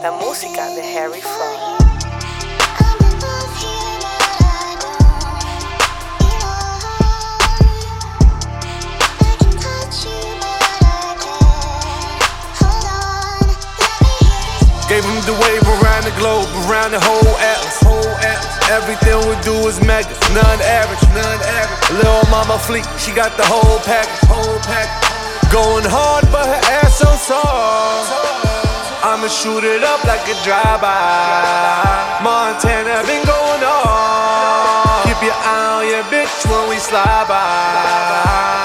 la música de Harry Fraud. Gave him the wave around the globe, around the whole atlas. Everything we do is mega, none average. Lil' mama fleek, she got the whole package. Going hard, but her ass so soft. I'ma shoot it up like a drive-by. Montana been going off. Keep your eye on your bitch when we slide by.